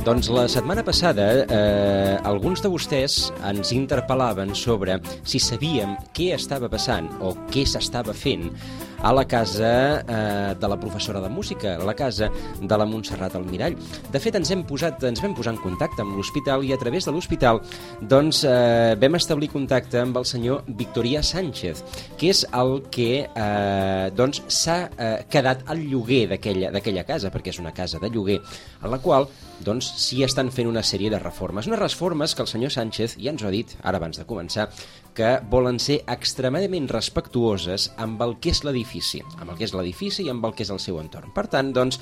Doncs la setmana passada alguns de vostès ens interpel·laven sobre si sabíem què estava passant o què s'estava fent a la casa de la professora de música, a la casa de la Montserrat Almirall. De fet, ens vam posar en contacte amb l'hospital i a través de l'hospital doncs, vam establir contacte amb el senyor Victorià Sánchez, que és el que doncs, s'ha quedat al lloguer d'aquella casa, perquè és una casa de lloguer, en la qual doncs, s'hi estan fent una sèrie de reformes. Unes reformes que el senyor Sánchez ja ens ho ha dit, ara abans de començar, que volen ser extremadament respectuoses amb el que és l'edifici, i amb el que és el seu entorn. Per tant, doncs,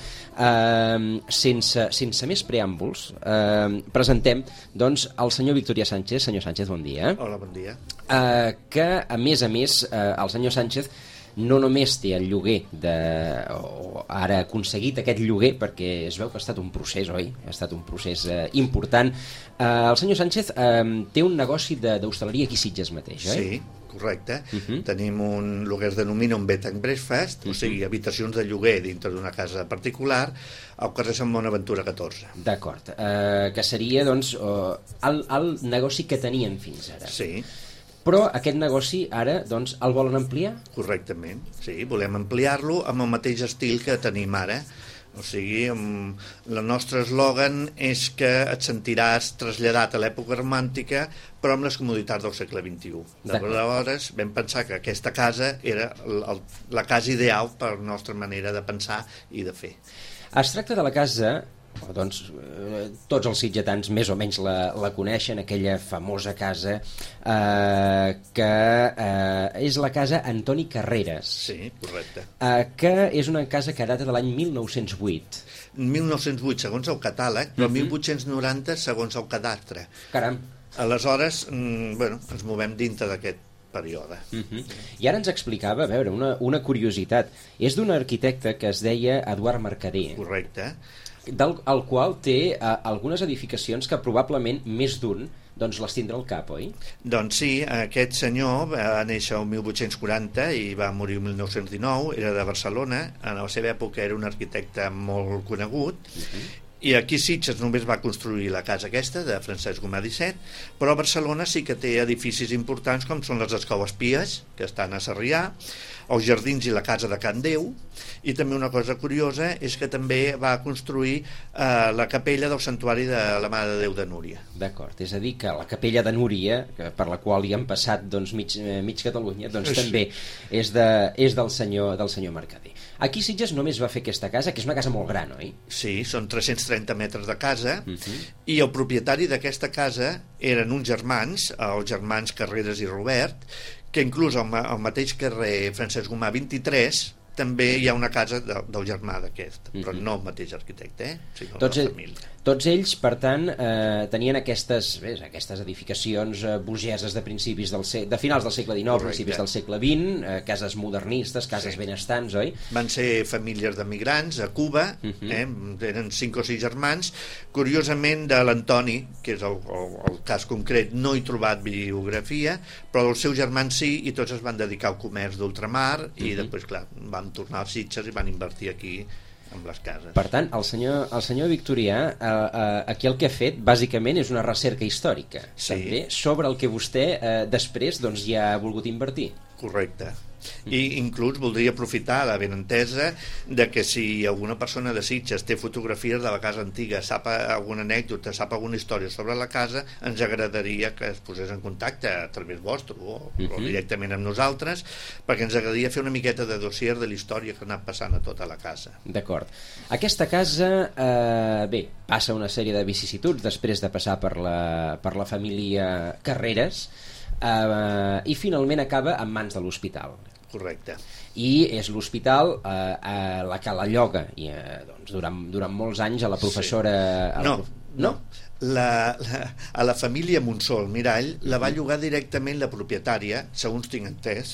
sense més preàmbuls, presentem doncs, el senyor Victorià Sánchez. Senyor Sánchez, bon dia. Hola, bon dia. Que, a més, el senyor Sánchez no només té el lloguer o ara ha aconseguit aquest lloguer, perquè es veu que ha estat un procés, oi? Ha estat un procés important. El senyor Sánchez té un negoci d'hostaleria aquí a Sitges mateix, oi? Sí, correcte. Tenim un el que es denomina un bed and breakfast, o sigui, habitacions de lloguer dintre d'una casa particular al carrer Sant Bonaventura 14. D'acord. Que seria, doncs, el negoci que tenien fins ara. Sí. Però aquest negoci ara doncs, el volen ampliar? Correctament, sí, volem ampliar-lo amb el mateix estil que tenim ara. O sigui, el nostre eslògan és que et sentiràs traslladat a l'època romàntica, però amb les comoditats del segle XXI. Aleshores, vam pensar que aquesta casa era la casa ideal per la nostra manera de pensar i de fer. Es tracta de la casa... Doncs tots els sitgetans més o menys la coneixen, aquella famosa casa que és la casa Antoni Carreras. Sí, correcte. Que és una casa que data de l'any 1908. 1908 segons el catàleg, però 1890 segons el cadastre. Caram. Aleshores, ens movem dintre d'aquest període. I ara ens explicava, a veure, una curiositat. És d'un arquitecte que es deia Eduard Mercader. Correcte. El qual té algunes edificacions que probablement més d'un doncs les tindrà al cap, oi? Doncs sí, aquest senyor va néixer el 1840 i va morir el 1919, era de Barcelona, en la seva època era un arquitecte molt conegut, i aquí Sitges només va construir la casa aquesta de Francesc Gomà 17, però a Barcelona sí que té edificis importants com són les Escoles Pies, que estan a Sarrià, els Jardins i la Casa de Can Déu, i també una cosa curiosa és que també va construir la capella del Santuari de la Mare de Déu de Núria. D'acord, és a dir que la capella de Núria, per la qual hi han passat doncs, mig Catalunya, doncs també és del senyor Mercader. Aquí Sitges només va fer aquesta casa, que és una casa molt gran, oi? Sí, són 330 metres de casa, i el propietari d'aquesta casa eren uns germans, els germans Carreras i Robert, que inclús al mateix carrer Francesc Gomà 23 també hi ha una casa del germà d'aquest, però no el mateix arquitecte, sinó de la família. Tots ells, per tant, tenien aquestes edificacions burgeses de finals del segle XIX, principis del segle XX, cases modernistes, cases benestants, oi? Van ser famílies d'emigrants a Cuba, eren 5 o 6 germans. Curiosament, de l'Antoni, que és el cas concret, no he trobat biografia, però dels seus germans sí, i tots es van dedicar al comerç d'ultramar, i després, clar, van tornar als Sitges i van invertir aquí amb les cases. Per tant, el senyor Victorià aquí el que ha fet bàsicament és una recerca històrica, també, sobre el que vostè després doncs, ja ha volgut invertir. Correcte. I inclús voldria aprofitar la benentesa de que si alguna persona de Sitges té fotografies de la casa antiga, sap alguna anècdota, sap alguna història sobre la casa, ens agradaria que es posés en contacte a través vostre o directament amb nosaltres, perquè ens agradaria fer una miqueta de dossier de la història que ha anat passant a tota la casa. D'acord. Aquesta casa, passa una sèrie de vicissituds després de passar per la família Carreras, i finalment acaba en mans de l'hospital. Correcte. I és l'hospital la que la lloga doncs, durant molts anys a la professora... No. A la família Monsol Mirall la va llogar directament la propietària, segons tinc entès,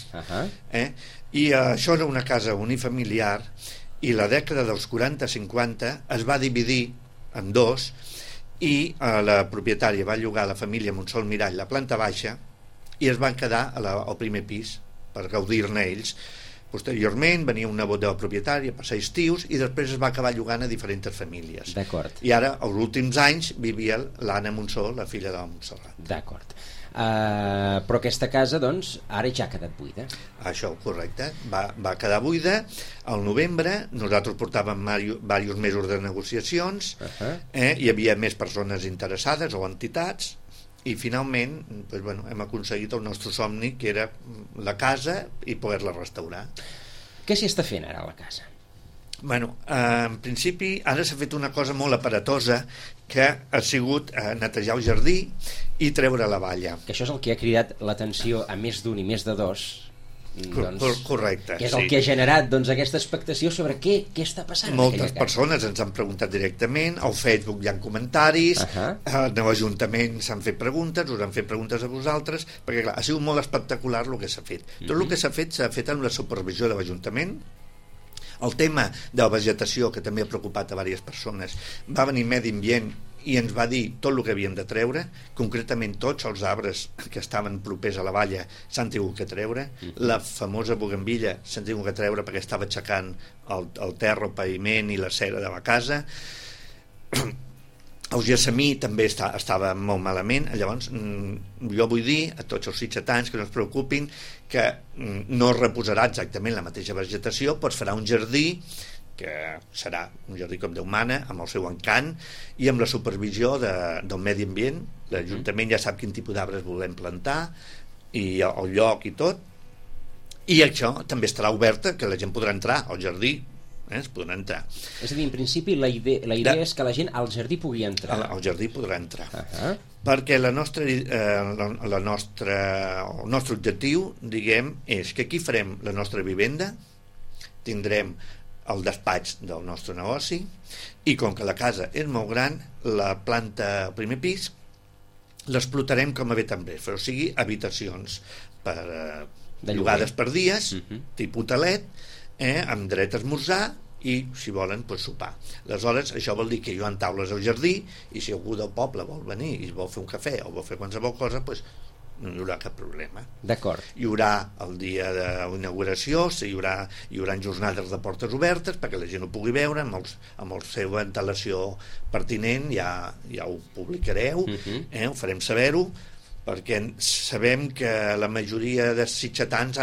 i això era una casa unifamiliar, i la dècada dels 40-50 es va dividir en dos, i la propietària va llogar a la família Monsol Mirall la planta baixa, i es van quedar al primer pis per gaudir-ne ells, Posteriorment venia un nebot de la propietària a passar estius i després es va acabar llogant a diferents famílies. D'acord. I ara, als últims anys, vivia l'Anna Monsó, la filla de la Montserrat. D'acord. Però aquesta casa, doncs, ara ja ha quedat buida. Això, correcte. Va quedar buida al novembre. Nosaltres portàvem diversos mesos de negociacions. Hi havia més persones interessades o entitats i finalment hem aconseguit el nostre somni, que era la casa i poder-la restaurar. Què s'hi està fent ara a la casa? En principi ara s'ha fet una cosa molt aparatosa, que ha sigut netejar el jardí i treure la valla. Que això és el que ha cridat l'atenció a més d'un i més de dos. Correcte. Que és el que ha generat aquesta expectació sobre què està passant. Moltes persones ens han preguntat directament, al Facebook hi ha comentaris, a l'Ajuntament s'han fet preguntes, us han fet preguntes a vosaltres, perquè clar, ha sigut molt espectacular el que s'ha fet. Tot el que s'ha fet amb la supervisió de l'Ajuntament. El tema de la vegetació, que també ha preocupat a diverses persones, va venir Medi Ambient i ens va dir tot el que havíem de treure, concretament tots els arbres que estaven propers a la valla s'han tingut que treure, la famosa bugambilla s'han tingut que treure perquè estava aixecant el terra, el paviment i la cera de la casa. El gessamí també estava molt malament. Llavors jo vull dir a tots els sitgetans que no es preocupin, que no es reposarà exactament la mateixa vegetació, però es farà un jardí que serà un jardí com Déu mana, amb el seu encant i amb la supervisió del medi ambient. L'Ajuntament ja sap quin tipus d'arbres volem plantar i el lloc i tot, i això també estarà oberta, que la gent podrà entrar al jardí, es podrà entrar. És a dir, en principi la idea és que la gent al jardí pugui entrar. Al jardí podrà entrar. Perquè el nostre objectiu, diguem, és que aquí farem la nostra vivenda, tindrem el despatx del nostre negoci, i com que la casa és molt gran, la planta, el primer pis, l'explotarem com a bed and breakfast, o sigui, habitacions llogades per dies, tipus hotelet, amb dret a esmorzar i, si volen, sopar. Aleshores, això vol dir que hi ha taules al jardí i si algú del poble vol venir i vol fer un cafè o vol fer qualsevol cosa, no hi haurà cap problema. D'acord. Hi haurà el dia de l'inauguració, hi haurà jornades de portes obertes perquè la gent ho pugui veure amb la seva ventilació pertinent, ja ho publicareu, ho farem saber-ho, perquè sabem que la majoria de sitgetans,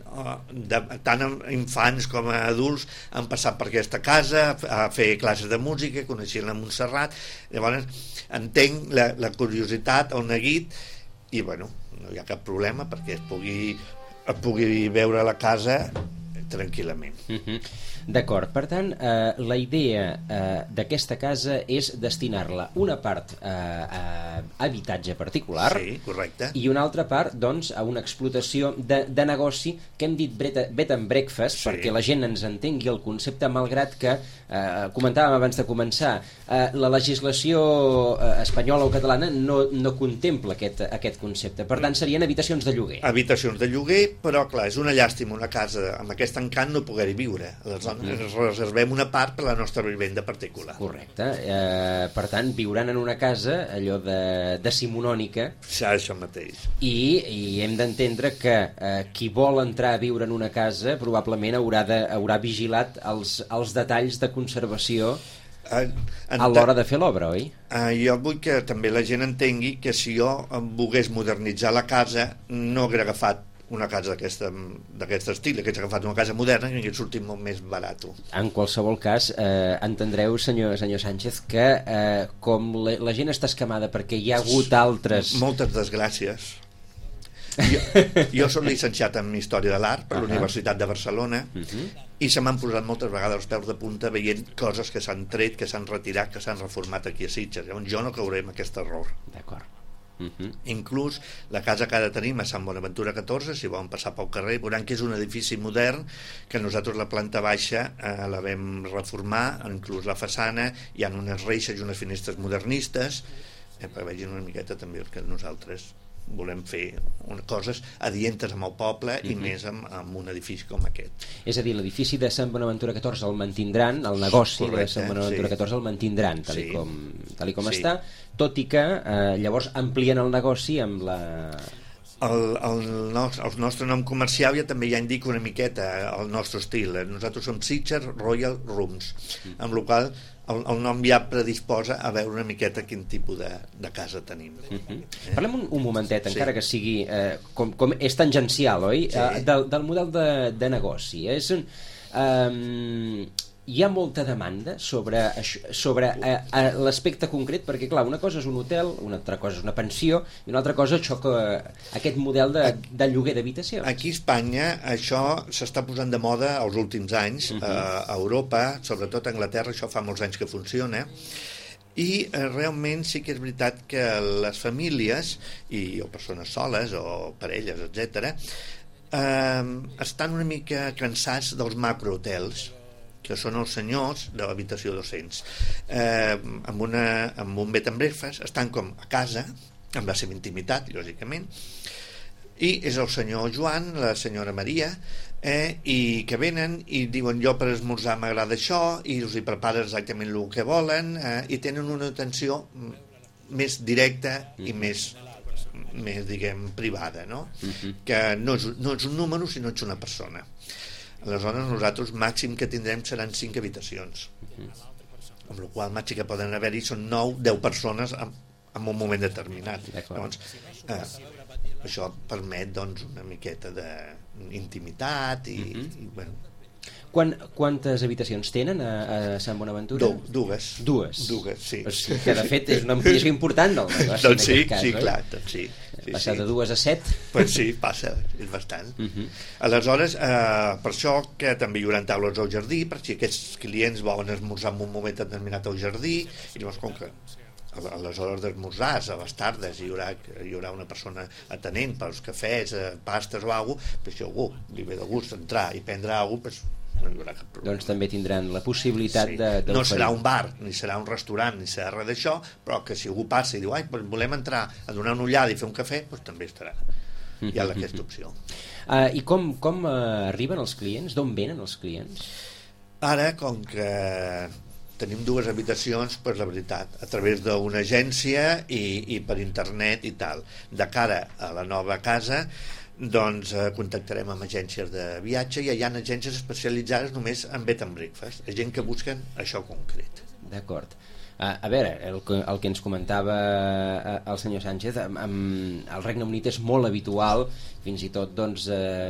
tant infants com adults, han passat per aquesta casa a fer classes de música, coneixien la Montserrat. Llavors entenc la curiositat, el neguit, i no hi ha cap problema perquè es pugui veure la casa tranquil·lament. D'acord, per tant, la idea d'aquesta casa és destinar-la una part a habitatge particular, sí, correcte, i una altra part, doncs, a una explotació de negoci que hem dit bed and breakfast, sí, perquè la gent ens entengui el concepte, malgrat que, comentàvem abans de començar, la legislació espanyola o catalana no contempla aquest concepte. Per tant, serien habitacions de lloguer. Habitacions de lloguer, però clar, és una llàstima una casa amb aquest encant no poder-hi viure. Ens reservem una part per la nostra vivenda particular. Correcte. Per tant, viuran en una casa allò decimonònica. Sí, això mateix. I hem d'entendre que qui vol entrar a viure en una casa probablement haurà vigilat els detalls de conservació a l'hora de fer l'obra, oi? Jo vull que també la gent entengui que si jo volgués modernitzar la casa no hauria agafat una casa d'aquest estil, que hagués agafat una casa moderna i hauria sortit molt més barat. En qualsevol cas, entendreu, senyor Sánchez, que com la gent està escamada perquè hi ha hagut altres... Moltes desgràcies. Jo soc llicenciat en Història de l'Art per la Universitat de Barcelona i se m'han posat moltes vegades els peus de punta veient coses que s'han tret, que s'han retirat, que s'han reformat aquí a Sitges. Llavors jo no cauré en aquest error. D'acord. Inclús la casa que ara tenim a Sant Bonaventura 14, si volen passar pel carrer veuran que és un edifici modern, que nosaltres la planta baixa la vam reformar, inclús la façana hi ha unes reixes i unes finestres modernistes, perquè vegin una miqueta també que nosaltres volem fer coses adientes amb el poble i més amb un edifici com aquest. És a dir, l'edifici de Sant Bonaventura 14 el mantindran, el negoci de Sant Bonaventura 14 el mantindran tal com està, tot i que llavors amplien el negoci amb El nostre nom comercial ja també ja indica una miqueta el nostre estil. Nosaltres som Sitges Royal Rooms, amb la qual el nom ja predisposa a veure una miqueta quin tipus de casa tenim. Parlem un momentet, encara que sigui com és tangencial, oi? Del model de negoci. Hi ha molta demanda sobre l'aspecte concret, perquè clar, una cosa és un hotel, una altra cosa és una pensió i una altra cosa aquest model de lloguer d'habitacions. Aquí a Espanya això s'està posant de moda els últims anys. A Europa, sobretot a Anglaterra, això fa molts anys que funciona, i realment sí que és veritat que les famílies o persones soles o parelles, etc., estan una mica cansats dels macrohotels, que són els senyors de l'habitació 200, amb un bed and breakfast, estan com a casa, amb la seva intimitat, lògicament, i és el senyor Joan, la senyora Maria, i que venen i diuen jo per esmorzar m'agrada això, i els hi preparen exactament el que volen, i tenen una atenció més directa i més diguem, privada, no? Que no és un número, sinó ets una persona. Aleshores nosaltres màxim que tindrem seran 5 habitacions, amb la qual màxim que poden haver-hi són 9-10 persones en un moment determinat. Llavors, això permet doncs, una miqueta d'intimitat i bueno. Quantes habitacions tenen a Sant Bonaventura? Dues, sí. Que de fet és una ampliació important del negoci. Doncs sí, clar, doncs sí. Passar de 2 a 7? Pues sí, passa, és bastant. Aleshores, per això que també hi haurà taules al jardí, per si aquests clients volen esmorzar en un moment determinat al jardí, i llavors com que a les hores d'esmorzar, a les tardes hi haurà una persona atenent pels cafès, pastes o alguna cosa, però si algú li ve de gust entrar i prendre alguna cosa, no hi haurà cap problema. Doncs també tindran la possibilitat d'oferir. No serà un bar, ni serà un restaurant, ni serà res d'això, però que si algú passa i diu volem entrar a donar una ullada i fer un cafè, doncs també estarà. Hi ha aquesta opció. I com arriben els clients? D'on venen els clients? Ara, com que tenim 2 habitacions, pues la veritat, a través d'una agència i per internet i tal. De cara a la nova casa, doncs contactarem amb agències de viatge, i hi ha agències especialitzades només en bed and breakfast, gent que busquen això concret. D'acord. A veure, el que ens comentava el senyor Sánchez, el Regne Unit és molt habitual, fins i tot doncs,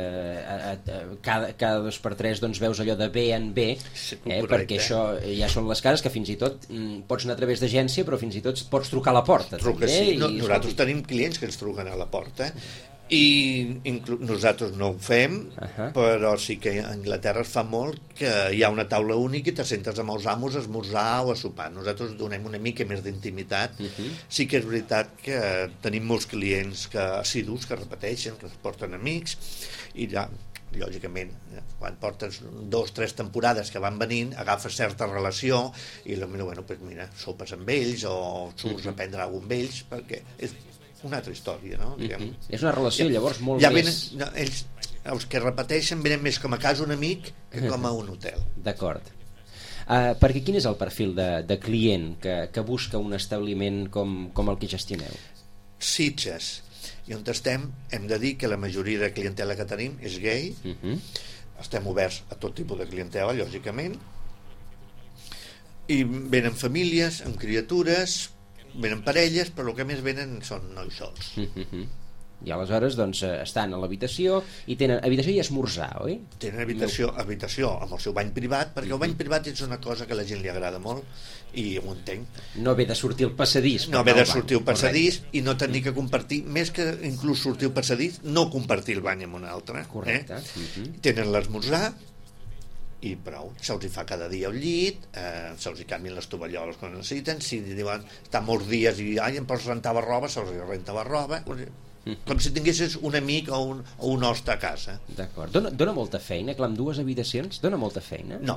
cada 2 per 3 doncs, veus allò de B&B, perquè això ja són les cases que fins i tot pots anar a través d'agència, però fins i tot pots trucar a la porta. Sí, nosaltres tenim clients que ens truquen a la porta, i nosaltres no ho fem, però sí que a Anglaterra es fa molt que hi ha una taula única i te sentes amb els amos a esmorzar o a sopar. Nosaltres donem una mica més d'intimitat. Sí que és veritat que tenim molts clients assidus que repeteixen, que es porten amics, i ja lògicament, quan portes 2-3 temporades que van venint, agafes certa relació i potser mira, sopes amb ells o surts a prendre alguna amb ells, perquè és una altra història, no? És una relació llavors molt més... Ells, els que repeteixen, venen més com a casa un amic que com a un hotel. D'acord. Perquè quin és el perfil de client que busca un establiment com el que gestioneu? Sitges. I on estem, hem de dir que la majoria de clientela que tenim és gay. Estem oberts a tot tipus de clientela, lògicament, i venen famílies amb criatures, venen parelles, però el que més venen són nois sols. I aleshores doncs, estan a l'habitació i tenen habitació i esmorzar, oi? Tenen habitació amb el seu bany privat, perquè el bany privat és una cosa que a la gent li agrada molt i ho entenc. No ve de sortir al passadís. No ve de sortir al passadís i no tenir que compartir, més que inclús sortir al passadís, no compartir el bany amb un altre. Correcte. Tenen l'esmorzar i prou, se'ls fa cada dia al llit, se'ls canvien les tovalloles quan necessiten, si diuen estar molts dies i em pots rentar la roba, se'ls renta la roba, com si tinguessis un amic o un hoste a casa. D'acord. Dona molta feina, clar, amb 2 habitacions dona molta feina? No.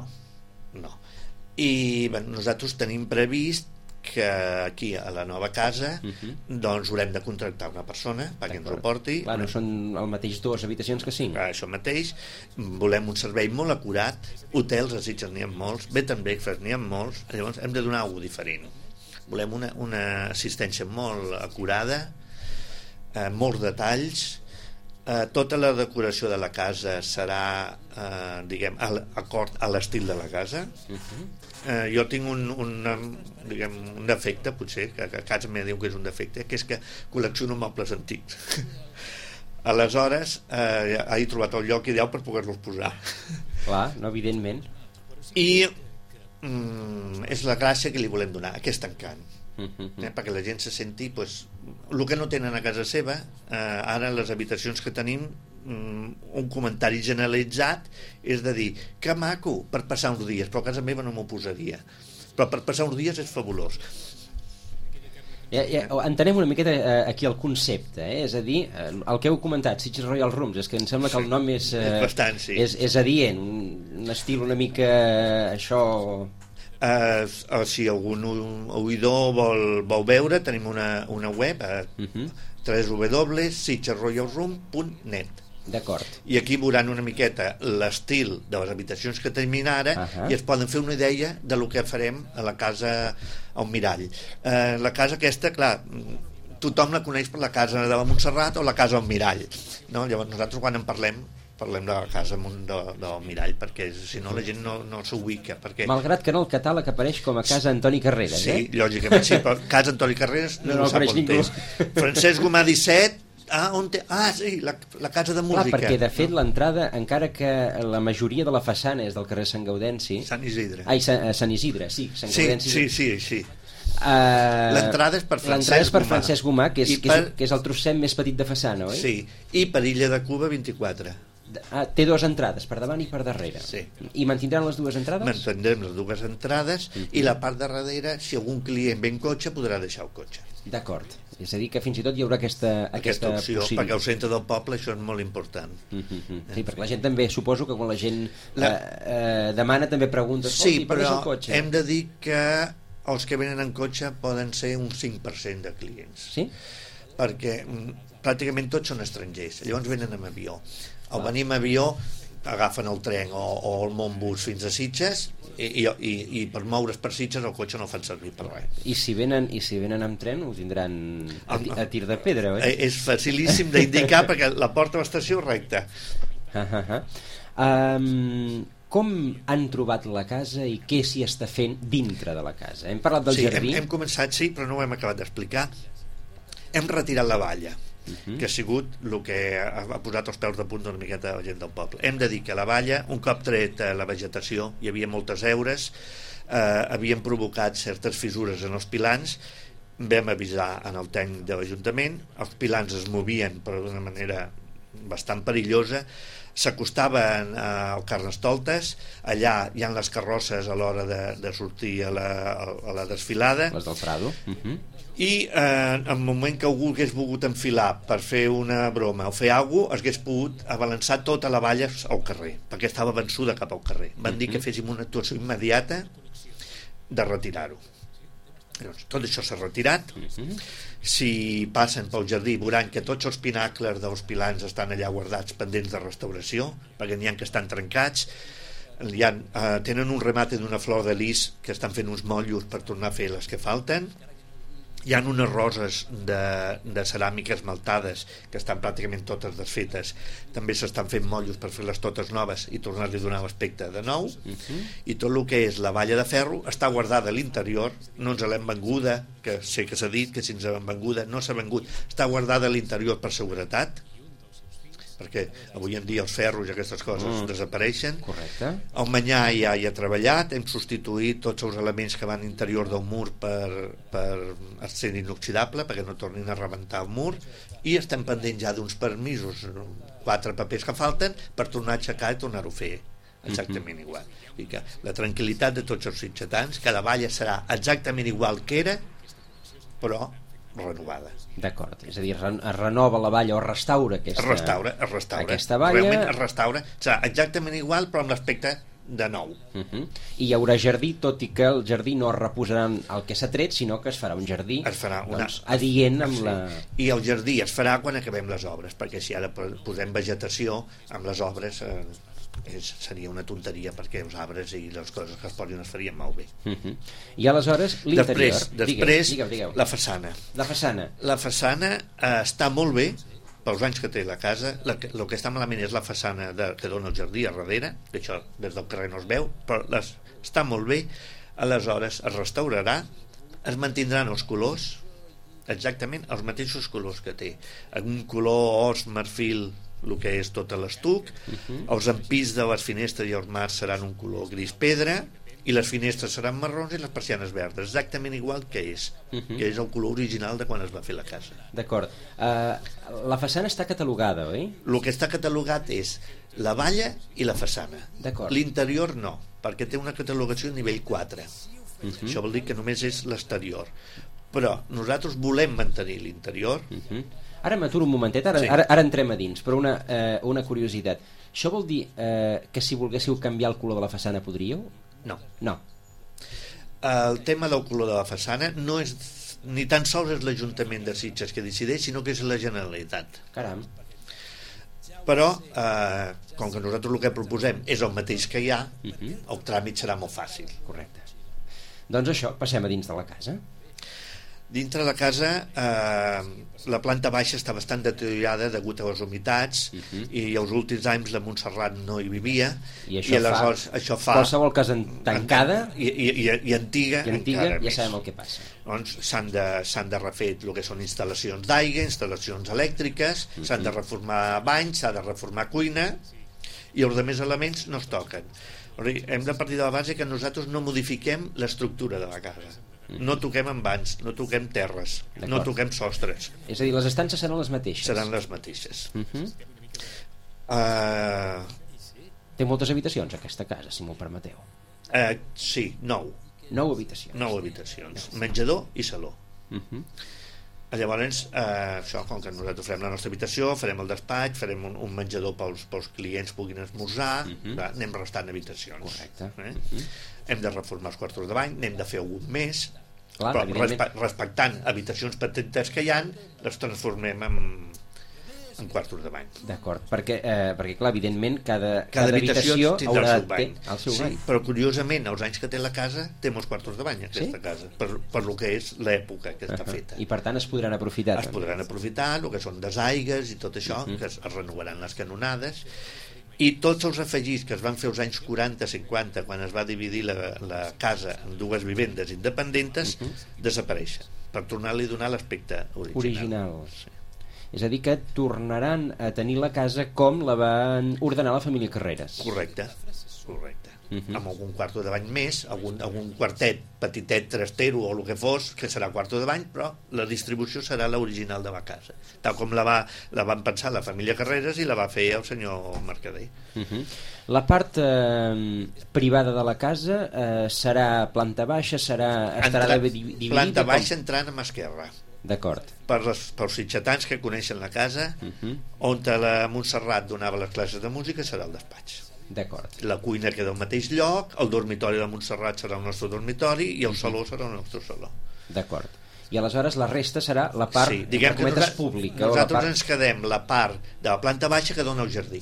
I nosaltres tenim previst que aquí a la nova casa doncs haurem de contractar una persona perquè ens ho porti. Clar, no són el mateix 2 habitacions que 5. Això mateix, volem un servei molt acurat, hotels a Sitges n'hi ha molts, bed and breakfast n'hi ha molts, llavors hem de donar alguna cosa diferent. Volem una assistència molt acurada, molts detalls, Tota la decoració de la casa serà, diguem, acord a l'estil de la casa. Jo tinc un defecte, potser, que a casa me diu que és un defecte, que és que col·lecciono mobles antics. Aleshores, he trobat el lloc ideal per poder-los posar. Clar, no, evidentment. I és la gràcia que li volem donar, aquest encant. Perquè la gent se senti el que no tenen a casa seva. Ara les habitacions que tenim, un comentari generalitzat és de dir que maco per passar uns dies, però a casa meva no m'ho posaria, però per passar uns dies és fabulós. Entenem una miqueta aquí el concepte, és a dir, el que heu comentat, Sitges Royal Rooms, és que em sembla que el nom és bastant, sí. És adient, un estil una mica això. Si algun oïdor vol veure, tenim una web a www.sitgesroyalroom.net. D'acord. I aquí veuran una miqueta l'estil de les habitacions que tenim ara i es poden fer una idea de lo que farem a la casa al Mirall. La casa aquesta, clar, tothom la coneix per la casa de la Montserrat o la casa al Mirall, no? Llavors nosaltres quan en parlem de la casa del Mirall, perquè si no la gent no s'ubica. Malgrat que en el catàleg apareix com a casa Antoni Carreras, sí, lògicament sí, però casa Antoni Carreras no sap on és. Francesc Gomà 17, sí, la casa de música. Clar, perquè de fet l'entrada, encara que la majoria de la façana és del carrer Sant Gaudenci... Sant Isidre. Sant Isidre, sí. Sant Gaudenci. Sí. L'entrada és per Francesc Gomà, que és el trosset més petit de façana, oi? Sí, i per Illa de Cuba 24. Té dues entrades, per davant i per darrere. Sí. I mantindran les dues entrades? Mantindrem les dues entrades i la part de darrere, si algun client ve en cotxe, podrà deixar el cotxe. D'acord. És a dir, que fins i tot hi haurà aquesta opció, possibilitat. perquè al centre del poble això és molt important. Sí, perquè la gent també, suposo que quan la gent demana també pregunta, sí, però hem de dir que els que venen en cotxe poden ser un 5% de clients. Sí? Perquè pràcticament tots són estrangers, llavors venen amb avió. Al venir amb avió agafen el tren o el Montbus fins a Sitges i per moure's per Sitges el cotxe no el fan servir per res. I si venen amb tren ho tindran a tir de pedra, oi? És facilíssim d'indicar perquè la porta a l'estació recta. Com han trobat la casa i què s'hi està fent dintre de la casa? Hem parlat del jardí? Hem començat, sí, però no ho hem acabat d'explicar. Hem retirat la valla, que ha sigut el que ha posat els peus de punt una miqueta a la gent del poble. Hem de dir que la valla, un cop tret la vegetació, hi havia moltes heures, havien provocat certes fissures en els pilans, vam avisar en el tècnic de l'Ajuntament, els pilans es movien però d'una manera bastant perillosa, s'acostaven al Carnestoltes, allà hi ha les carrosses a l'hora de sortir a la desfilada, les del Prado, i en el moment que algú hagués volgut enfilar per fer una broma o fer alguna cosa, hagués pogut abalançar tota la valla al carrer, perquè estava vençuda cap al carrer. Van dir que féssim una actuació immediata de retirar-ho. Tot això s'ha retirat. Si passen pel jardí veuran que tots els pinacles dels pilans estan allà guardats pendents de restauració, perquè n'hi ha que estan trencats. Tenen un remate d'una flor de lis que estan fent uns motllos per tornar a fer les que falten. Hi ha unes roses de ceràmica esmaltades que estan pràcticament totes desfetes, també s'estan fent motllos per fer-les totes noves i tornar-li a donar l'aspecte de nou. I tot el que és la valla de ferro està guardada a l'interior, no ens l'hem venguda, que sé que s'ha dit que si ens l'hem venguda, no s'ha vengut, està guardada a l'interior per seguretat, perquè avui en dia els ferros i aquestes coses desapareixen. Correcte. El manyà ja hi ha treballat, hem substituït tots els elements que van a l'interior del mur per ser inoxidable, perquè no tornin a rebentar el mur, i estem pendents ja d'uns permisos, 4 papers que falten, per tornar a aixecar i tornar-ho a fer exactament igual. I que la tranquil·litat de tots els sitgetans, que la valla serà exactament igual que era, però renovada. D'acord, és a dir, es renova la valla o restaura aquesta valla. Realment es restaura, serà exactament igual però amb l'aspecte de nou. I hi haurà jardí, tot i que el jardí no es reposaran el que s'ha tret, sinó que es farà un jardí adient amb la... I el jardí es farà quan acabem les obres, perquè si ara posem vegetació amb les obres seria una tonteria, perquè els arbres i les coses que es posin es farien molt bé. I aleshores l'interior. Després digueu. la façana. La façana està molt bé, pels anys que té la casa, el que està malament és la façana que dona el jardí a darrere, que això des del carrer no es veu, però està molt bé. Aleshores es restaurarà, es mantindran els colors, exactament els mateixos colors que té, un color os, marfil, el que és tot l'estuc, els ampits de les finestres i els marcs seran un color gris pedra, i les finestres seran marrons i les persianes verdes, exactament igual que és el color original de quan es va fer la casa. D'acord. La façana està catalogada, oi? El que està catalogat és la valla i la façana. L'interior no, perquè té una catalogació a nivell 4. Això vol dir que només és l'exterior. Però nosaltres volem mantenir l'interior. Ara m'aturo un momentet, ara entrem a dins, però una curiositat. Això vol dir que si volguéssiu canviar el color de la façana podríeu? No. El tema del color de la façana no és ni tan sols és l'Ajuntament de Sitges que decideix, sinó que és la Generalitat. Caram. Però com que nosaltres el que proposem és el mateix que hi ha, el tràmit serà molt fàcil. Correcte. Doncs això, passem a dins de la casa. Dintre la casa la planta baixa està bastant deteriorada degut a les humitats i els últims anys la Montserrat no hi vivia i això fa qualsevol casa tancada i antiga ja sabem el que passa. Doncs s'han de refer el que són instal·lacions d'aigua, instal·lacions elèctriques, s'han de reformar banys, s'ha de reformar cuina i els altres elements no es toquen. Hem de partir de la base que nosaltres no modifiquem l'estructura de la casa. No toquem envans, no toquem terres, no toquem sostres. És a dir, les estances seran les mateixes? Seran les mateixes. Té moltes habitacions aquesta casa, si m'ho permeteu? Sí, 9. 9 habitacions. 9 habitacions, menjador i saló. Llavors, això, com que nosaltres farem la nostra habitació, farem el despatx, farem un menjador pels clients puguin esmorzar, anem restant habitacions. Correcte. Hem de reformar els quartos de bany, n'hem de fer algun més, clar, però respectant habitacions petites que hi ha, les transformem en quartos de bany. D'acord, perquè clar, evidentment cada habitació tindrà el seu bany. Però curiosament, als anys que té la casa té molts quartos de bany aquesta casa, per lo que és l'època que està feta. I per tant es podran aprofitar. Es podran aprofitar el que són desaigues i tot això, que es renovaran les canonades, i tots els afegits que es van fer als anys 40-50 quan es va dividir la casa en dues vivendes independents desapareixen, per tornar-li a donar l'aspecte original. Sí. És a dir, que tornaran a tenir la casa com la van ordenar la família Carreras. Correcte. Amb algun quarto de bany més, algun quartet petitet trastero o el que fos, que serà quarto de bany, però la distribució serà l'original de la casa, tal com la van pensar la família Carreras i la va fer el senyor Mercader. La part privada de la casa serà planta baixa, estarà dividida? Planta baixa entrant a mà esquerra. D'acord. Pels sitgetans que coneixen la casa, on la Montserrat donava les classes de música serà el despatx. D'acord. La cuina queda al mateix lloc, el dormitori de la Montserrat serà el nostre dormitori i el saló serà el nostre saló. D'acord. I aleshores la resta serà la part, diguem que pública. Nosaltres ens quedem la part de la planta baixa que dona al jardí.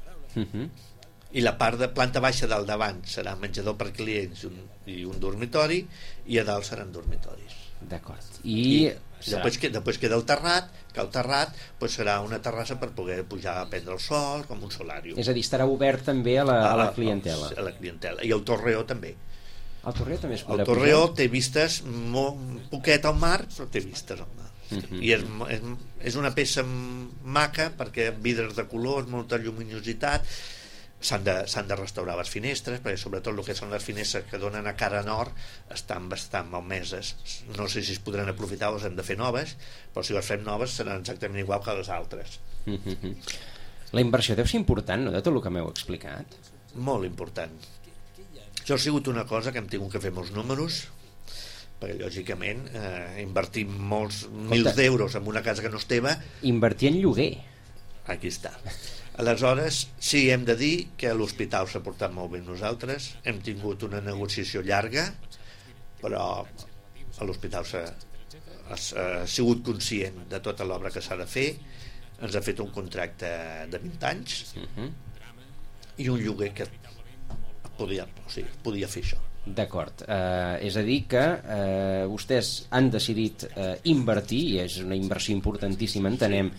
I la part de planta baixa del davant serà menjador per clients i un dormitori, i a dalt seran dormitoris. D'acord. I després queda el terrat, que el terrat serà una terrassa per poder pujar a prendre el sol, com un solàrium. És a dir, estarà obert també a la clientela. A la clientela. I el torreó també. El torreó també es podrà pujar? El torreó té vistes poquet al mar, però té vistes al mar. I és una peça maca perquè vidres de colors, molta lluminositat. S'han de restaurar les finestres, perquè sobretot el que són les finestres que donen a cara nord estan bastant malmeses. No sé si es podran aprofitar o les hem de fer noves, però si les fem noves seran exactament igual que les altres. La inversió deu ser important, no?, de tot el que m'heu explicat. Molt important. Això ha sigut una cosa que hem tingut que fer molts números, perquè lògicament invertir molts mils d'euros en una casa que no és teva. Invertir en lloguer. Aquí està. Aleshores, sí, hem de dir que l'hospital s'ha portat molt bé nosaltres, hem tingut una negociació llarga, però l'hospital ha sigut conscient de tota l'obra que s'ha de fer, ens ha fet un contracte de 20 anys i un lloguer que podia fer això. D'acord. És a dir que vostès han decidit invertir, i és una inversió importantíssima, entenem,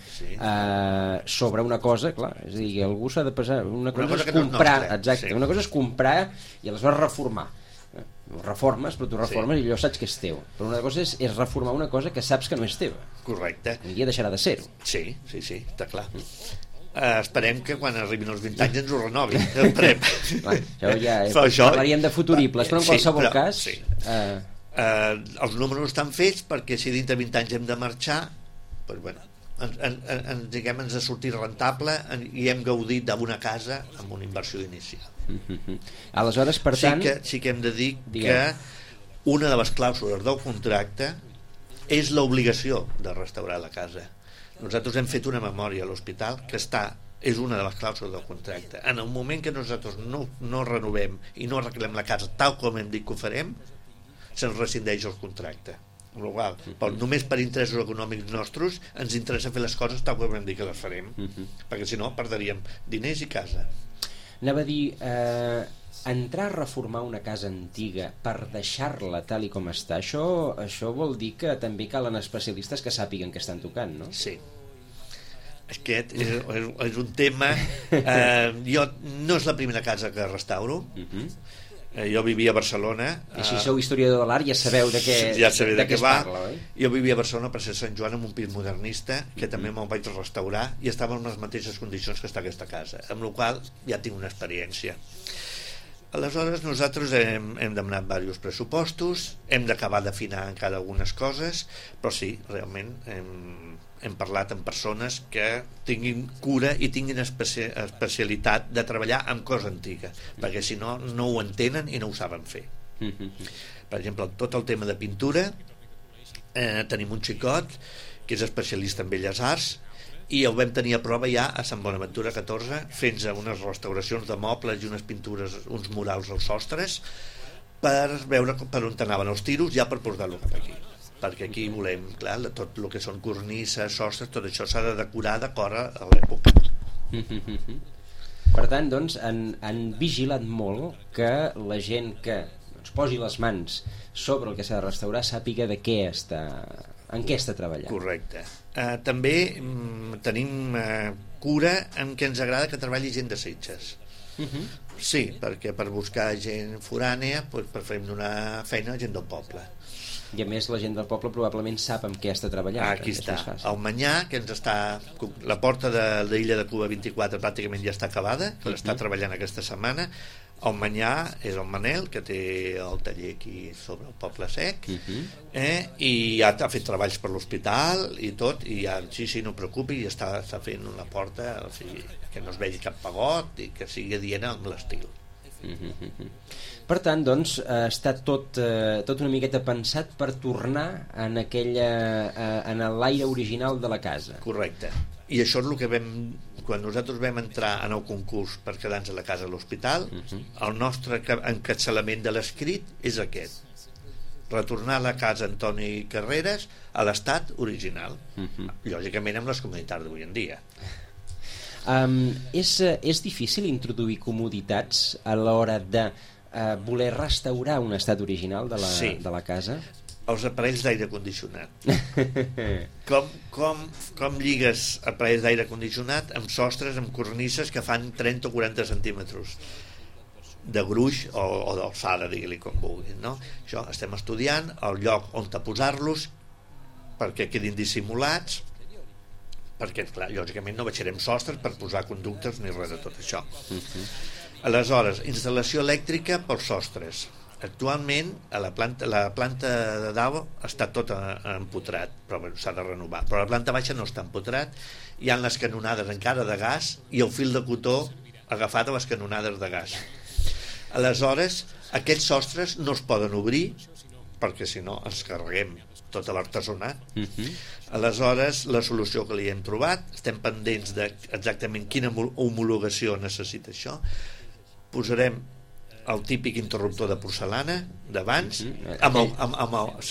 sobre una cosa, clar, és a dir, que algú s'ha de pesar, una cosa és comprar, exacte, una cosa és comprar i aleshores reformar. Reformes, però tu reformes i allò saps que és teu. Però una cosa és reformar una cosa que saps que no és teva. Correcte. Un dia deixarà de ser-ho. Sí, està clar. Esperem que quan arribin els 20 anys ens ho renovin. Esperem. Això ja parlaríem de futuribles, però en qualsevol cas... Els números estan fets perquè si dintre 20 anys hem de marxar, doncs bueno, ens ha sortit rentable i hem gaudit d'una casa amb una inversió inicial. Aleshores, per tant... Sí que hem de dir que una de les clàusules del contracte és l'obligació de restaurar la casa. Nosaltres hem fet una memòria a l'hospital que és una de les clàusules del contracte. En el moment que nosaltres no renovem i no arreglem la casa tal com hem dit que ho farem, se'ns rescindeix el contracte. Però només per interessos econòmics nostres ens interessa fer les coses tal com hem dit que les farem, perquè si no perdríem diners i casa. Anava a dir, entrar a reformar una casa antiga per deixar-la tal i com està, això vol dir que també calen especialistes que sàpiguen què estan tocant, no? Sí. Aquest és un tema... Jo no és la primera casa que restauro. Jo vivia a Barcelona. I si sou historiador de l'art ja sabeu de què es parla, oi? Jo vivia a Barcelona per ser Sant Joan en un pis modernista que també me'l vaig restaurar i estava en les mateixes condicions que està aquesta casa, amb la qual ja tinc una experiència. Aleshores nosaltres hem demanat diversos pressupostos, hem d'acabar d'afinar encara algunes coses, però sí, realment hem parlat amb persones que tinguin cura i tinguin especialitat de treballar amb cosa antiga, perquè si no, no ho entenen i no ho saben fer. Per exemple, tot el tema de pintura, tenim un xicot que és especialista en belles arts i el vam tenir a prova ja a Sant Bonaventura 14 fent unes restauracions de mobles i unes pintures, uns murals als sostres per veure per on anaven els tiros ja per portar-lo cap aquí, perquè aquí volem, clar, tot el que són cornises, sostres, tot això s'ha de decorar d'acord a l'època. Per tant, doncs, han vigilat molt que la gent que posi les mans sobre el que s'ha de restaurar sàpiga en què està treballant. Correcte. També tenim cura en què ens agrada que treballi gent de Sitges. Sí, perquè per buscar gent forània preferim donar feina a gent del poble. I a més la gent del poble probablement sap amb què està treballant. Aquí està, el Manyà, que ens està... La porta de l'illa de Cuba 24 pràcticament ja està acabada, que l'està treballant aquesta setmana. El Manyà és el Manel, que té el taller aquí sobre el Poble Sec, i ja ha fet treballs per l'hospital i tot, i ja, sí, no preocupi, ja està fent una porta, o sigui, que no es vegi cap pagot i que sigui adient amb l'estil. Per tant, doncs, està tot una miqueta pensat per tornar en l'aire original de la casa. Correcte. I això és el que quan nosaltres vam entrar en el concurs per quedar-nos a la casa de l'hospital, el nostre encapçalament de l'escrit és aquest: retornar a la casa Antoni Carreras a l'estat original, lògicament amb les comoditats d'avui en dia. És difícil introduir comoditats a l'hora de voler restaurar un estat original de la casa? Els aparells d'aire condicionat. Com lligues aparells d'aire condicionat amb sostres, amb cornises que fan 30 o 40 centímetres de gruix o d'alçada, digue-li com vulguin, no? Això estem estudiant el lloc on posar-los perquè quedin dissimulats, perquè, clar, lògicament no baixarem sostres per posar conductes ni res de tot això. Aleshores, instal·lació elèctrica pels sostres. Actualment la planta de dalt està tota empotrat, però s'ha de renovar, però la planta baixa no està empotrat, hi ha les canonades encara de gas i el fil de cotó agafat a les canonades de gas. Aleshores aquests sostres no es poden obrir perquè si no ens carreguem tot l'artesonat. Aleshores la solució que li hem trobat, estem pendents d'exactament quina homologació necessita això. Posarem el típic interruptor de porcelana d'abans amb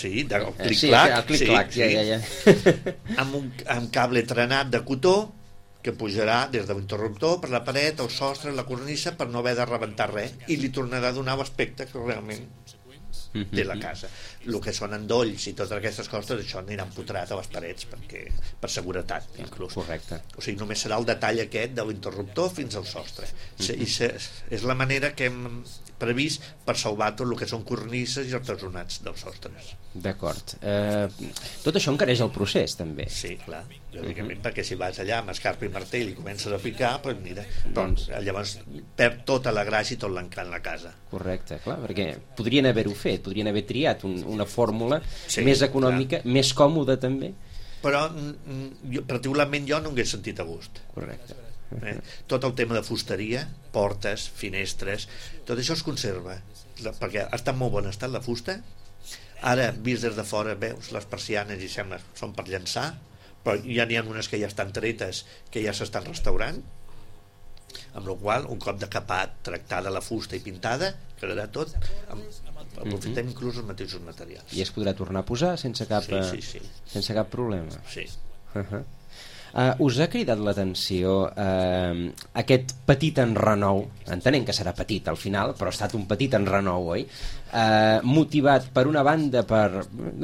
el clic-clac amb cable trenat de cotó que pujarà des de l'interruptor per la paret, el sostre, la cornisa, per no haver de rebentar res, i li tornarà a donar l'aspecte que realment té la casa. El que són endolls i totes aquestes coses, això anirà empotrat a les parets per seguretat, inclús. Correcte. O sigui, només serà el detall aquest de l'interruptor fins al sostre. I és la manera que hem previst per salvar tot el que són cornises i artesonats dels sostres. D'acord. Tot això encareix el procés, també. Sí, clar, lògicament, perquè si vas allà amb escarpa i martell i comences a picar, doncs mira, llavors perd tota la gràcia i tot l'encant la casa. Correcte, clar, perquè podrien haver-ho fet, podrien haver triat una fórmula més econòmica, clar, més còmoda també. Però particularment jo no hagués sentit a gust. Correcte. Tot el tema de fusteria, portes, finestres, tot això es conserva, perquè està en molt bon estat la fusta. Ara, vist des de fora, veus les persianes i sembla són per llançar, però ja n'hi ha unes que ja estan tretes, que ja s'estan restaurant, amb la qual un cop d'acabat, tractada la fusta i pintada, quedarà tot, aprofitem inclús els mateixos materials. I es podrà tornar a posar sense cap, sense cap problema. Sí. Us ha cridat l'atenció aquest petit enrenou, entenent que serà petit al final, però ha estat un petit enrenou, oi? Motivat per una banda per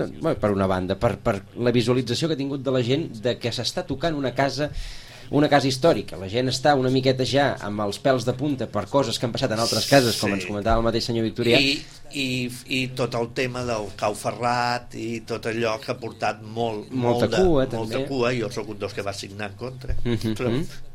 la visualització que ha tingut de la gent de que s'està tocant una casa històrica. La gent està una miqueta ja amb els pèls de punta per coses que han passat en altres cases, com ens comentava el mateix senyor Victorià. I tot el tema del cau ferrat i tot allò que ha portat molta cua. Jo soc un dels que va signar en contra. Però,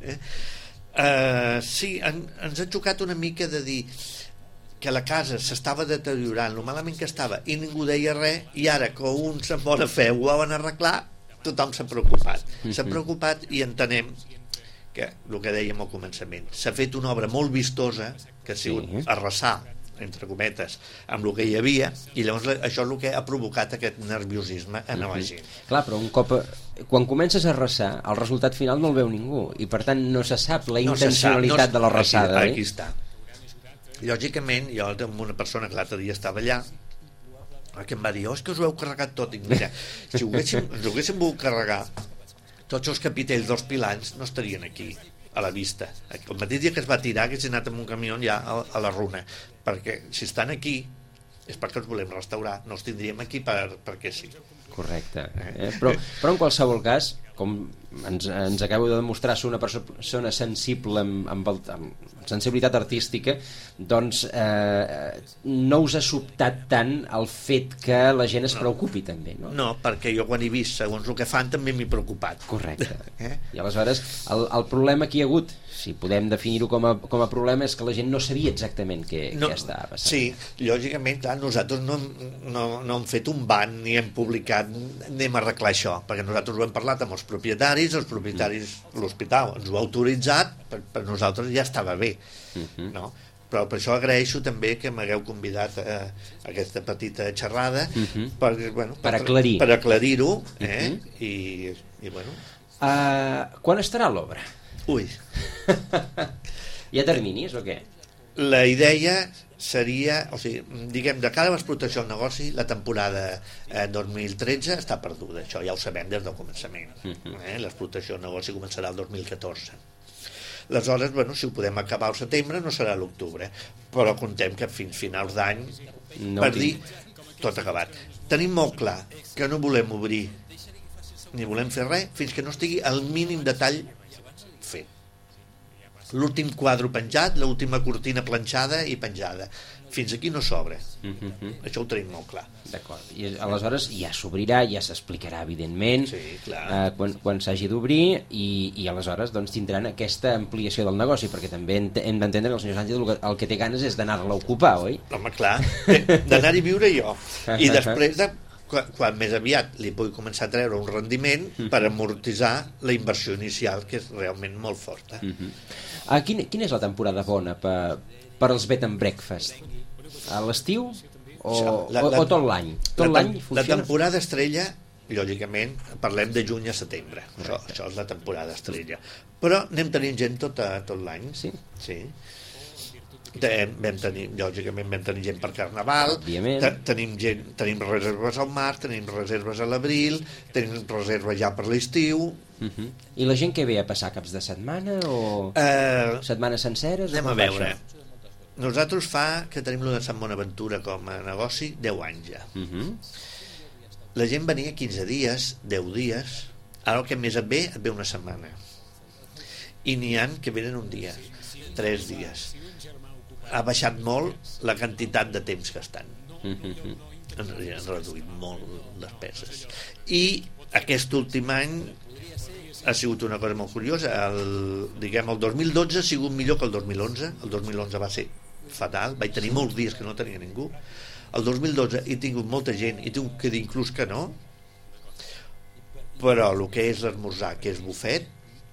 sí, ens ha xocat una mica de dir que la casa s'estava deteriorant, lo malament que estava, i ningú deia res, i ara que uns amb bona fe ho volen arreglar, tothom s'ha preocupat. S'ha preocupat i entenem que, el que dèiem al començament, s'ha fet una obra molt vistosa, que ha sigut arrasar, entre cometes, amb el que hi havia, i llavors això és el que ha provocat aquest nerviosisme en la gent. Clar, però un cop quan comences a arrasar, el resultat final no el veu ningú, i per tant no se sap la intencionalitat de l'arrasada. Aquí està. Lògicament, jo amb una persona que l'altre dia estava allà, que em va dir, és que us ho heu carregat tot. I mira, si ens ho haguéssim volgut carregar, tots els capitells dels pilans no estarien aquí a la vista. El mateix dia que es va tirar haguessin anat amb un camió ja a la runa, perquè si estan aquí és perquè els volem restaurar, no els tindríem aquí perquè sí. Correcte. Però en qualsevol cas, com ens acabo de demostrar, ser una persona sensible amb sensibilitat artística, doncs no us ha sobtat tant el fet que la gent es preocupi també, no? No, perquè jo quan he vist segons el que fan també m'he preocupat. Correcte. I aleshores el problema que hi ha hagut, si podem definir-ho com a problema, és que la gent no sabia exactament què estava passant. Sí, lògicament, clar, nosaltres no hem fet un ban ni hem publicat anem a arreglar això, perquè nosaltres ho hem parlat amb els propietaris l'hospital ens ho ha autoritzat, per nosaltres ja estava bé, no? Però per això agraeixo també que m'hagueu convidat a aquesta petita xerrada per aclarir-ho, i bueno. Quan estarà l'obra? Ui. Hi ha terminis o què? La idea seria, o sigui, diguem, de cara a l'explotació del negoci, la temporada 2013 està perduda, això ja ho sabem des del començament. L'explotació del negoci començarà el 2014. Aleshores, bueno, si ho podem acabar al setembre no serà l'octubre, però contem que fins finals d'any per dir tot acabat. Tenim molt clar que no volem obrir ni volem fer res fins que no estigui el mínim detall fet. L'últim quadre penjat, l'última cortina planxada i penjada. Fins aquí no s'obre. Això ho tenim molt clar. D'acord. I aleshores ja s'obrirà, ja s'explicarà, evidentment, quan s'hagi d'obrir, i aleshores doncs, tindran aquesta ampliació del negoci, perquè també hem d'entendre que el senyor Sánchez el que té ganes és d'anar-la a ocupar, oi? Home, clar, d'anar-hi a viure jo. I després quan més aviat li pugui començar a treure un rendiment per amortitzar la inversió inicial, que és realment molt forta. Quina és la temporada bona per als bed and breakfast? A l'estiu o tot l'any? Tot l'any funciona? La temporada estrella, lògicament, parlem de juny a setembre. Això és la temporada estrella. Però anem tenint gent tot l'any. Sí? Sí. lògicament vam tenir gent per Carnaval, tenim reserves al març, tenim reserves a l'abril, tenim reserves ja per l'estiu. I la gent que ve a passar caps de setmana o setmanes senceres? Anem a veure. Nosaltres fa que tenim lo de Sant Bonaventura com a negoci 10 anys ja. La gent venia 15 dies, 10 dies, ara el que més et ve una setmana. I n'hi ha que venen un dia, 3 dies. Ha baixat molt la quantitat de temps que estan. Han reduït molt les peces. I aquest últim any ha sigut una cosa molt curiosa. El 2012 ha sigut millor que el 2011. El 2011 va ser fatal, vaig tenir molts dies que no tenia ningú. El 2012 he tingut molta gent, i tinc que dir inclús que no, però el que és l'esmorzar, que és bufet,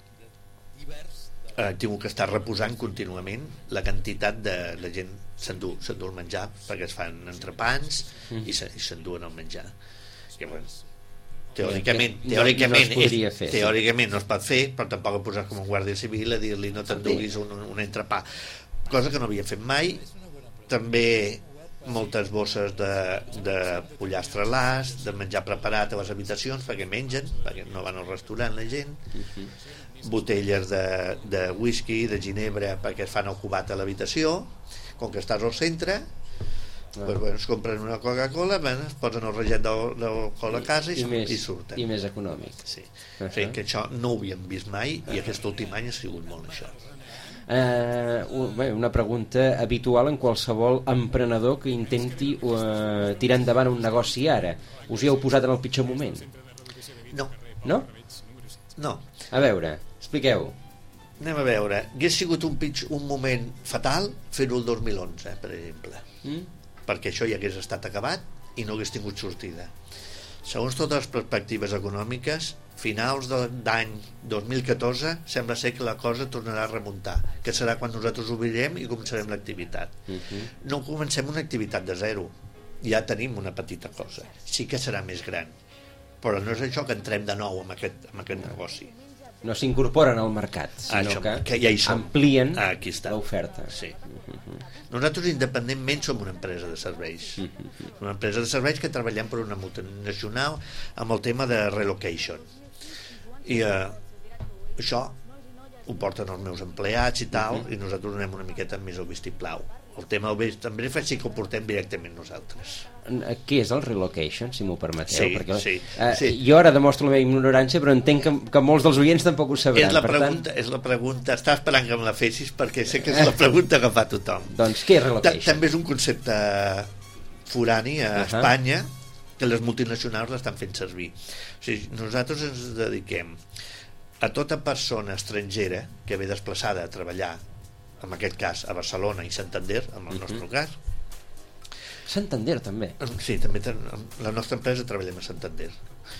he tingut que estar reposant contínuament. La quantitat de la gent s'endú el menjar, perquè es fan entrepans i s'enduen el menjar. Que, bueno, teòricament no es pot fer, però tampoc posar com un guàrdia civil a dir-li no t'enduguis un entrepà, cosa que no havia fet mai. També moltes bosses de pollastre a l'as, de menjar preparat a les habitacions perquè mengen, perquè no van al restaurant la gent, botelles de whisky, de ginebra perquè es fan el cubat a l'habitació. Com que estàs al centre, es compren una Coca-Cola, es posen el raget d'alcohol a casa i surten. I més econòmic. Sí. Que això no ho havíem vist mai, i aquest últim any ha sigut molt això. Una pregunta habitual en qualsevol emprenedor que intenti tirar endavant un negoci ara. Us hi heu posat en el pitjor moment? No. No? No. A veure, expliqueu. Anem a veure. Hauria sigut un moment fatal fer-ho el 2011, per exemple, perquè això ja hagués estat acabat i no hagués tingut sortida. Segons totes les perspectives econòmiques, finals d'any 2014 sembla ser que la cosa tornarà a remuntar, que serà quan nosaltres obrirem i començarem l'activitat. No comencem una activitat de zero, ja tenim una petita cosa, sí que serà més gran, però no és això que entrem de nou amb aquest negoci. No s'incorporen al mercat, sinó que ja amplien l'oferta. Sí. Nosaltres independentment som una empresa de serveis, una empresa de serveis que treballem per una multinacional amb el tema de relocation, i això ho porten els meus empleats i tal, i nosaltres anem una miqueta més al vistiplau. El tema del vistiplau sí que ho portem directament nosaltres. Què és el relocation, si m'ho permeteu? Sí. Jo ara demostro la meva ignorància, però entenc que molts dels oients tampoc ho sabran. És la pregunta, estava esperant que em la fessis perquè sé que és la pregunta que fa tothom. Doncs què és relocation? També és un concepte forani a Espanya, que les multinacionals l'estan fent servir. O sigui, nosaltres ens dediquem a tota persona estrangera que ve desplaçada a treballar, en aquest cas a Barcelona i Santander, en el nostre cas. Santander també? Sí, també la nostra empresa treballem a Santander.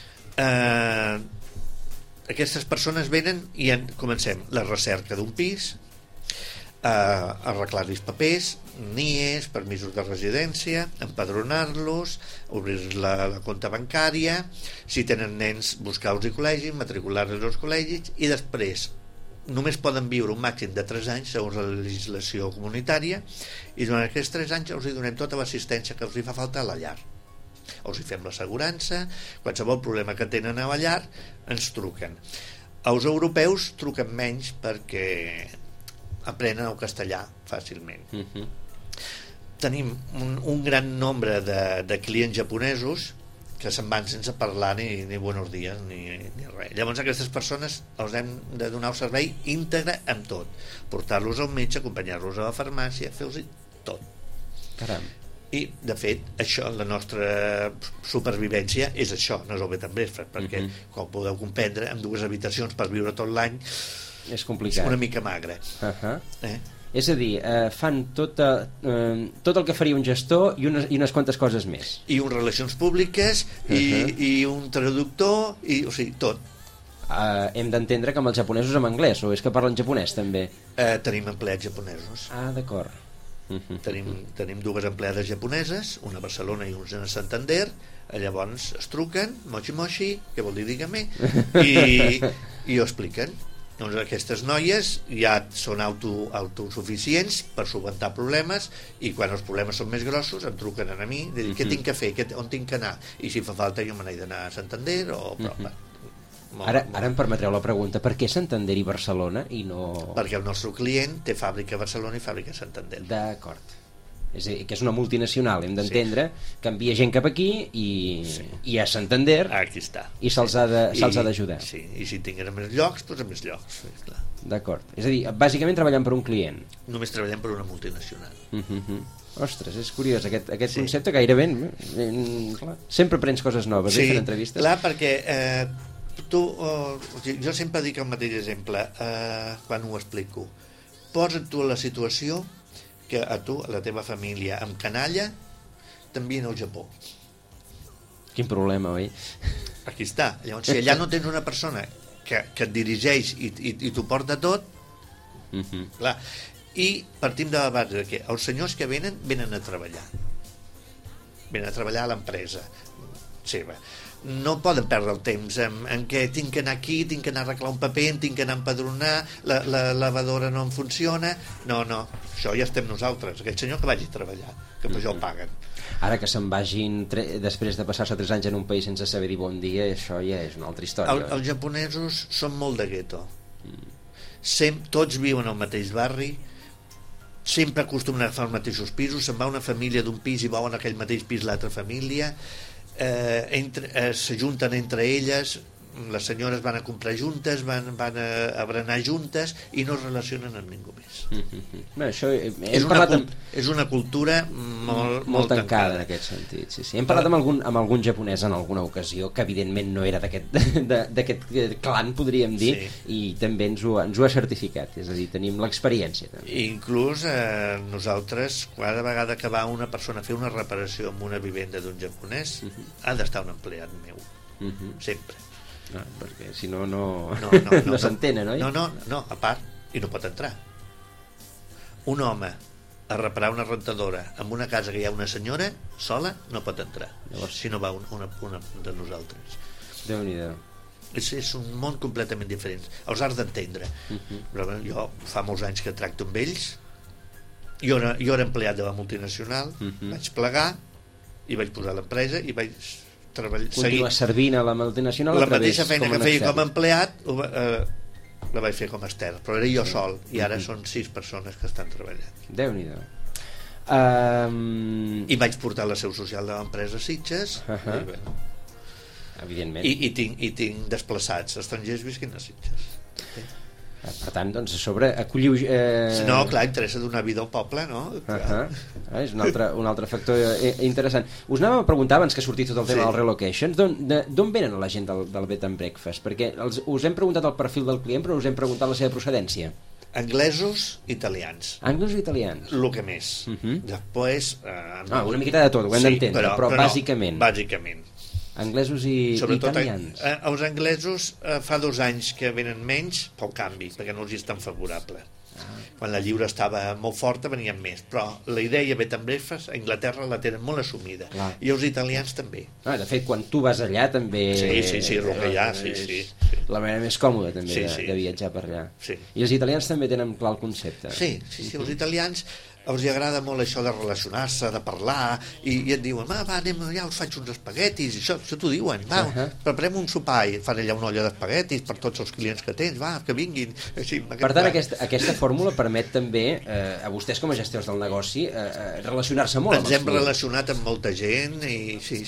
Aquestes persones venen i comencem la recerca d'un pis, arreglar-los papers, NIEs, permisos de residència, empadronar-los, obrir la compta bancària, si tenen nens, buscar-los col·legis, matricular-los als col·legis, i després només poden viure un màxim de 3 anys segons la legislació comunitària, i durant aquests 3 anys els donem tota l'assistència que els fa falta a la llar. Els fem l'assegurança, qualsevol problema que tenen a la llar ens truquen. Els europeus truquen menys perquè aprenen el castellà fàcilment. Tenim un gran nombre de clients japonesos que se'n van sense parlar ni buenos días ni res. Llavors aquestes persones els hem de donar un servei íntegre amb tot, portar-los al metge, acompanyar-los a la farmàcia, fer-los tot. Caram. I de fet això, la nostra supervivència és això, no és el bed and breakfast, perquè com podeu comprendre, amb 2 habitacions per viure tot l'any és complicat, una mica magre. És a dir, fan tot el que faria un gestor i unes quantes coses més. I un relacions públiques, i un traductor, o sigui, tot. Hem d'entendre que amb els japonesos en anglès, o és que parlen japonès també? Tenim empleats japonesos. D'acord. Tenim 2 empleades japoneses, una a Barcelona i una a Santander. Llavors es truquen, mochi mochi, que vol dir dígame, i ho expliquen. Doncs aquestes noies ja són autosuficients per solventar problemes, i quan els problemes són més grossos em truquen a mi, de dir, què tinc que fer, on tinc que anar, i si fa falta jo me n'he d'anar a Santander o prop. Ara em permetreu la pregunta, per què Santander i Barcelona i no... Perquè el nostre client té fàbrica a Barcelona i fàbrica a Santander. D'acord. És a dir, que és una multinacional, hem d'entendre que envia gent cap aquí i a Santander aquí està. I se'ls ha d'ajudar. Sí, i si tinguin a més llocs, doncs a més llocs. Clar. D'acord. És a dir, bàsicament treballant per un client. Només treballem per una multinacional. Ostres, és curiós aquest concepte, gairebé clar. Sempre prens coses noves fent entrevistes. Clar, perquè jo sempre dic el mateix exemple quan ho explico. Posa't tu a la situació que a tu, a la teva família, amb canalla, t'envien al Japó. Quin problema, oi? Aquí està. Llavors, si allà no tens una persona que et dirigeix i t'ho porta tot, clar. I partim de la base que els senyors que venen a treballar. Venen a treballar a l'empresa seva. No poden perdre el temps en què tinc que anar aquí, tinc que anar a arreglar un paper, tinc que anar a empadronar, la lavadora no em funciona. No, això ja estem nosaltres. Aquest senyor que vagi a treballar, que per això el paguen. Ara que se'n vagin després de passar-se 3 anys en un país sense saber dir bon dia, això ja és una altra història. Els japonesos són molt de gueto. Tots viuen al mateix barri, sempre acostumen a agafar els mateixos pisos, se'n va una família d'un pis i veuen aquell mateix pis l'altra família, s'ajunten entre elles, les senyores van a comprar juntes, van a berenar juntes i no es relacionen amb ningú més. Bé, això és una cultura molt tancada en aquest sentit. Sí. Hem parlat amb algun japonès en alguna ocasió que evidentment no era d'aquest clan, podríem dir, i també ens ho ha certificat, és a dir, tenim l'experiència també. Inclús nosaltres, cada vegada que va una persona a fer una reparació en una vivenda d'un japonès, ha d'estar un empleat meu, sempre. Perquè si no s'entenen, oi? No, a part, i no pot entrar. Un home a reparar una rentadora en una casa que hi ha una senyora sola no pot entrar. Llavors, si no va una de nosaltres. Déu-n'hi-do. És un món completament diferent. Els has d'entendre. Però jo fa molts anys que tracto amb ells. Jo era empleat de la multinacional, vaig plegar i vaig posar l'empresa i vaig continuar servint a la multinacional la mateixa feina que feia com a empleat la vaig fer com a extern, però era jo sol i ara són 6 persones que estan treballant. Déu-n'hi-do. I vaig portar la seu social de l'empresa a Sitges evidentment, i tinc desplaçats estrangers visquent a Sitges. Per tant, doncs, a sobre acolliu... No, clar, interessa donar vida al poble, no? És un altre factor interessant. Us anàvem a preguntar, abans que surti tot el tema dels relocations, d'on venen la gent del Bed and Breakfast? Perquè us hem preguntat el perfil del client, però us hem preguntat la seva procedència. Anglesos, italians. Anglesos i italians. El que més. Després... una miqueta de tot, ho hem d'entendre, però bàsicament. Bàsicament. Anglesos i italians. Els anglesos fa 2 anys que venen menys pel canvi, perquè no els hi és tan favorable. Quan la lliura estava molt forta venien més, però la idea Bed and Breakfast a Anglaterra la tenen molt assumida. I els italians també. De fet, quan tu vas allà també... Sí, roquejar, sí. La manera més còmoda també de viatjar per allà. I els italians també tenen clar el concepte. Sí, els italians els agrada molt això de relacionar-se, de parlar, i et diuen, anem, ja us faig uns espaguetis, això t'ho diuen, preparem un sopar, i fan allà una olla d'espaguetis per tots els clients que tens, que vinguin. Per tant, aquesta fórmula permet també a vostès com a gestors del negoci relacionar-se molt amb els clients. Ens hem relacionat amb molta gent, i sí.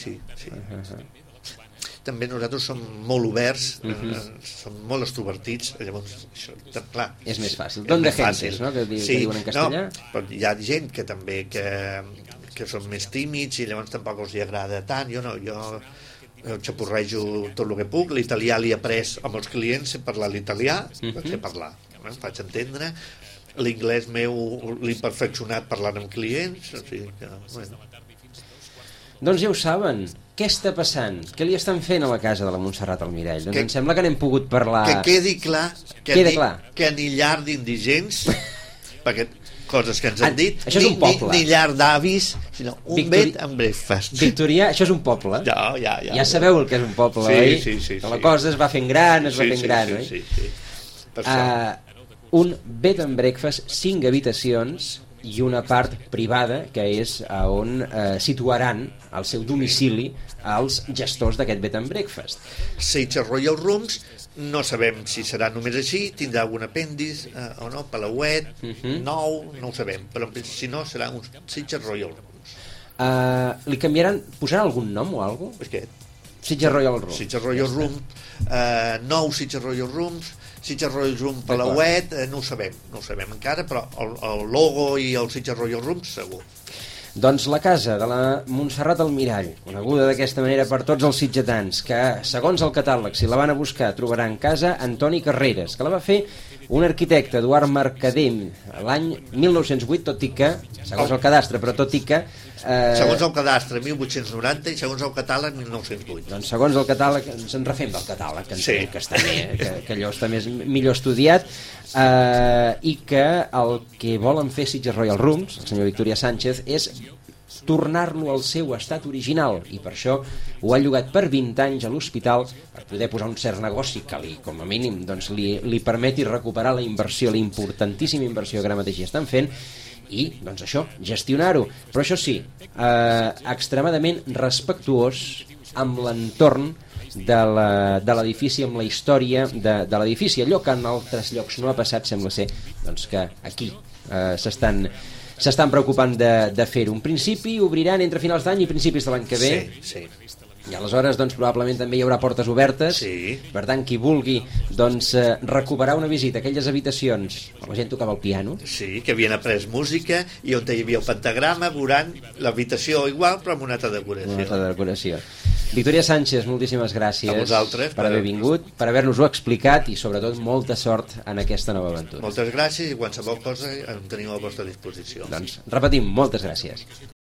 També nosaltres som molt oberts, som molt extrovertits, llavors això, clar, és més fàcil. D'on de gentes, no? Que diuen en castellà. Però hi ha gent que també que són més tímids i llavors tampoc els hi agrada tant. Jo xapurrejo tot el que puc. L'italià l'he après amb els clients, sé parlar l'italià, sé parlar, faig entendre. L'inglès meu l'he perfeccionat parlant amb clients, o sigui que, bueno. Doncs ja ho saben. Què està passant? Què li estan fent a la casa de la Montserrat Almirall? Doncs em sembla que n'hem pogut parlar... Que quedi clar que ni llar d'indigents, perquè coses que ens han dit, això és un poble. Ni llar d'avis, sinó un Bed and Breakfast. Victorià, això és un poble. Ja sabeu el que és un poble, oi? Sí. La cosa es va fent gran, oi? Sí. Un bed and breakfast, 5 habitacions i una part privada que és on situaran al seu domicili els gestors d'aquest bed and breakfast. Sitges Royal Rooms, no sabem si serà només així, tindrà algun apèndix o no, palauet, nou, no ho sabem, però si no serà un Sitges Royal Rooms. Li canviaran, posaran algun nom o alguna cosa? Aquest. Sitges Royal Rooms. Sitges Royal Rooms, nou Sitges Royal Rooms, Sitges Royal Rooms palauet, no ho sabem encara, però el logo i el Sitges Royal Rooms segur. Doncs la casa de la Montserrat Almirall, coneguda d'aquesta manera per tots els sitgetans, que segons el catàleg, si la van a buscar, trobaran casa Antoni Carreras, que la va fer un arquitecte, Eduard Mercader, l'any 1908, tot i que, segons el cadastre, però tot i que... Segons el cadastre, 1890, i segons el catàleg, 1908. Doncs segons el catàleg, ens en refem del catàleg, que, sí, que està bé, que allò està millor estudiat, i que el que volen fer Sitges Royal Rooms, el senyor Victoria Sánchez, és tornar-lo al seu estat original, i per això ho ha llogat per 20 anys a l'hospital per poder posar un cert negoci que com a mínim doncs, li permeti recuperar la inversió, la importantíssima inversió que ara mateix hi estan fent, i doncs això, gestionar-ho, però això sí, extremadament respectuós amb l'entorn de l'edifici, amb la història de l'edifici, allò que en altres llocs no ha passat, sembla ser doncs, que aquí s'estan preocupant de fer-ho. En principi obriran entre finals d'any i principis de l'any que ve. Sí. I aleshores doncs, probablement també hi haurà portes obertes. Sí. Per tant, qui vulgui doncs, recuperar una visita a aquelles habitacions on la gent tocava el piano. Sí, que havien après música i on hi havia el pentagrama, veuran l'habitació igual però amb una altra decoració. Una altra decoració. Victoria Sánchez, moltíssimes gràcies a vosaltres per haver vingut, per haver-nos-ho explicat i sobretot molta sort en aquesta nova aventura. Moltes gràcies i qualsevol cosa en teniu a la vostra disposició. Doncs repetim, moltes gràcies.